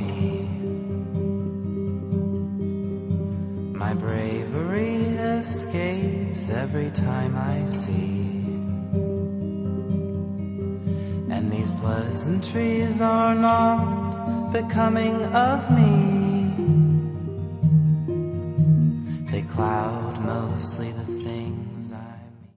me. My bravery escapes every time I see. And these pleasantries are not becoming of me. They cloud mostly the